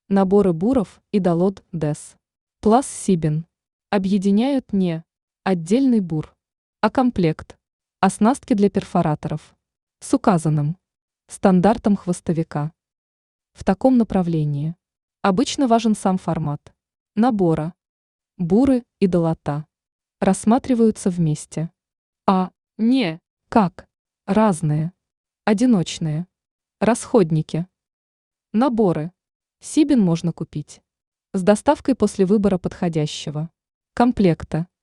Наборы буров и долот ДЭС. Плас Сибин. Объединяют не отдельный бур, а комплект. Оснастки для перфораторов. С указанным стандартом хвостовика. В таком направлении. Обычно важен сам формат набора. Буры и долота рассматриваются вместе. А не как разные, одиночные расходники. Наборы Сибин можно купить с доставкой после выбора подходящего комплекта.